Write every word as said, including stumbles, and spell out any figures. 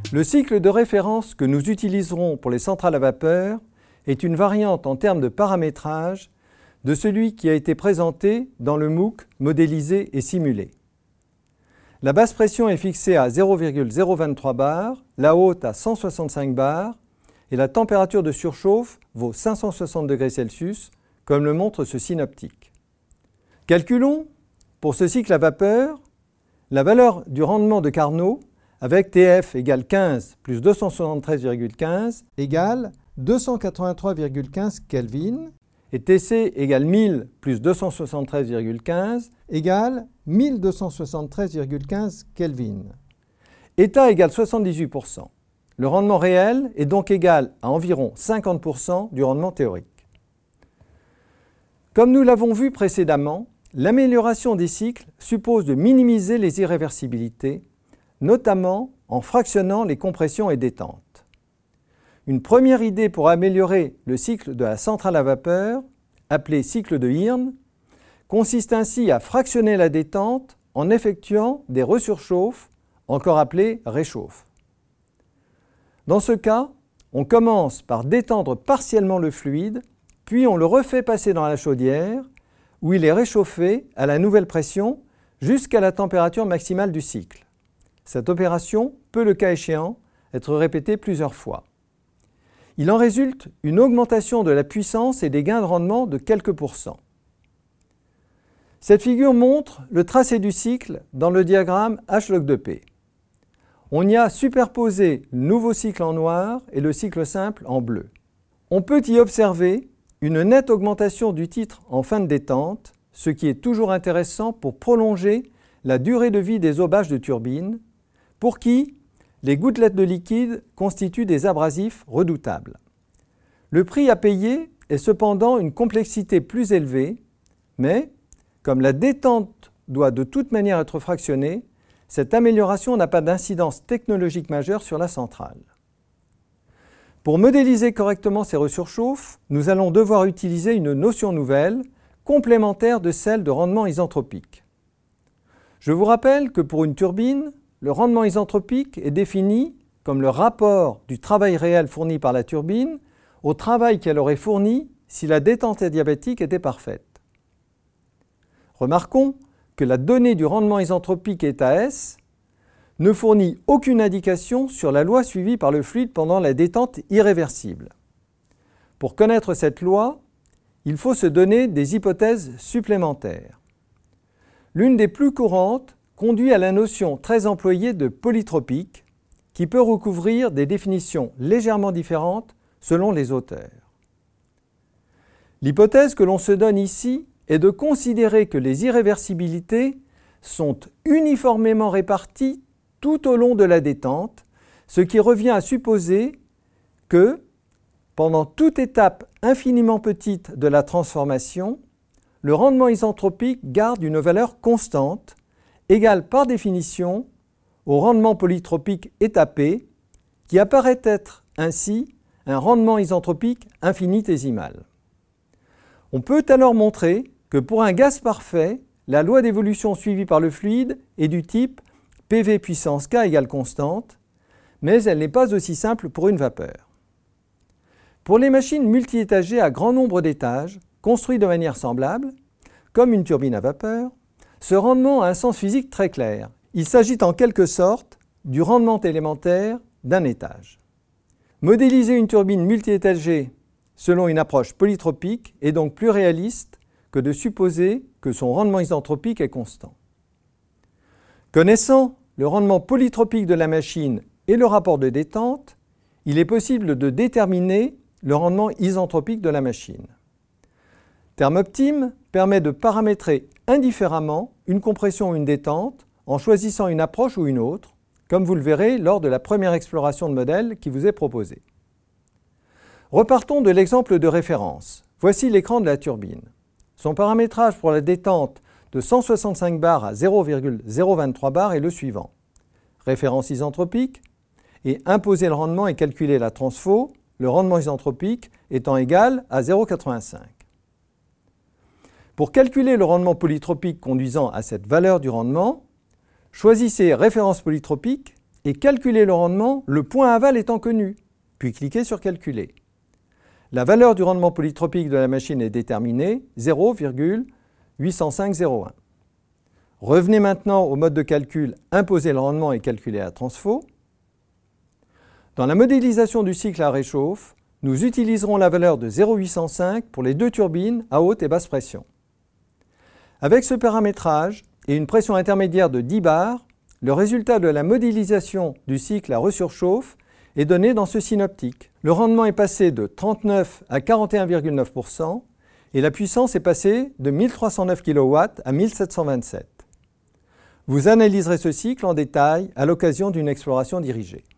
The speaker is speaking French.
Le cycle de référence que nous utiliserons pour les centrales à vapeur est une variante en termes de paramétrage de celui qui a été présenté dans le MOOC modélisé et simulé. La basse pression est fixée à zéro virgule zéro vingt-trois bar, la haute à cent soixante-cinq bars et la température de surchauffe vaut cinq cent soixante degrés Celsius, comme le montre ce synoptique. Calculons, pour ce cycle à vapeur, la valeur du rendement de Carnot avec T F égale quinze plus deux cent soixante-treize virgule quinze égale deux cent quatre-vingt-trois virgule quinze Kelvin et T C égale mille plus deux cent soixante-treize virgule quinze égale mille deux cent soixante-treize virgule quinze Kelvin. État égale soixante-dix-huit pour cent. Le rendement réel est donc égal à environ cinquante pour cent du rendement théorique. Comme nous l'avons vu précédemment, l'amélioration des cycles suppose de minimiser les irréversibilités, notamment en fractionnant les compressions et détentes. Une première idée pour améliorer le cycle de la centrale à vapeur, appelé cycle de Hirn, consiste ainsi à fractionner la détente en effectuant des resurchauffes, encore appelées réchauffes. Dans ce cas, on commence par détendre partiellement le fluide, puis on le refait passer dans la chaudière, où il est réchauffé à la nouvelle pression jusqu'à la température maximale du cycle. Cette opération peut, le cas échéant, être répétée plusieurs fois. Il en résulte une augmentation de la puissance et des gains de rendement de quelques pourcents. Cette figure montre le tracé du cycle dans le diagramme H log deux P. On y a superposé le nouveau cycle en noir et le cycle simple en bleu. On peut y observer une nette augmentation du titre en fin de détente, ce qui est toujours intéressant pour prolonger la durée de vie des aubages de turbine, pour qui les gouttelettes de liquide constituent des abrasifs redoutables. Le prix à payer est cependant une complexité plus élevée, mais comme la détente doit de toute manière être fractionnée, cette amélioration n'a pas d'incidence technologique majeure sur la centrale. Pour modéliser correctement ces resurchauffes, nous allons devoir utiliser une notion nouvelle, complémentaire de celle de rendement isentropique. Je vous rappelle que pour une turbine, le rendement isentropique est défini comme le rapport du travail réel fourni par la turbine au travail qu'elle aurait fourni si la détente adiabatique était parfaite. Remarquons que la donnée du rendement isentropique état S ne fournit aucune indication sur la loi suivie par le fluide pendant la détente irréversible. Pour connaître cette loi, il faut se donner des hypothèses supplémentaires. L'une des plus courantes conduit à la notion très employée de polytropique, qui peut recouvrir des définitions légèrement différentes selon les auteurs. L'hypothèse que l'on se donne ici est de considérer que les irréversibilités sont uniformément réparties tout au long de la détente, ce qui revient à supposer que, pendant toute étape infiniment petite de la transformation, le rendement isentropique garde une valeur constante, égale par définition au rendement polytropique étapé, qui apparaît être ainsi un rendement isentropique infinitésimal. On peut alors montrer que pour un gaz parfait, la loi d'évolution suivie par le fluide est du type P V puissance K égale constante, mais elle n'est pas aussi simple pour une vapeur. Pour les machines multi-étagées à grand nombre d'étages, construites de manière semblable, comme une turbine à vapeur, ce rendement a un sens physique très clair. Il s'agit en quelque sorte du rendement élémentaire d'un étage. Modéliser une turbine multi-étagée selon une approche polytropique est donc plus réaliste que de supposer que son rendement isentropique est constant. Connaissant le rendement polytropique de la machine et le rapport de détente, il est possible de déterminer le rendement isentropique de la machine. Thermoptime permet de paramétrer indifféremment une compression ou une détente en choisissant une approche ou une autre, comme vous le verrez lors de la première exploration de modèle qui vous est proposée. Repartons de l'exemple de référence. Voici l'écran de la turbine. Son paramétrage pour la détente de cent soixante-cinq bars à zéro virgule zéro vingt-trois bars est le suivant. Référence isentropique et imposer le rendement et calculer la transfo, le rendement isentropique étant égal à zéro virgule quatre-vingt-cinq. Pour calculer le rendement polytropique conduisant à cette valeur du rendement, choisissez référence polytropique et calculer le rendement, le point aval étant connu, puis cliquez sur Calculer. La valeur du rendement polytropique de la machine est déterminée, zéro virgule huit cent cinq zéro un. Revenez maintenant au mode de calcul Imposer le rendement et calculer la transfo. Dans la modélisation du cycle à réchauffe, nous utiliserons la valeur de zéro virgule huit cent cinq pour les deux turbines à haute et basse pression. Avec ce paramétrage et une pression intermédiaire de dix bars, le résultat de la modélisation du cycle à resurchauffe est donné dans ce synoptique. Le rendement est passé de trente-neuf à quarante et un virgule neuf pour cent et la puissance est passée de mille trois cent neuf kilowatts à mille sept cent vingt-sept. Vous analyserez ce cycle en détail à l'occasion d'une exploration dirigée.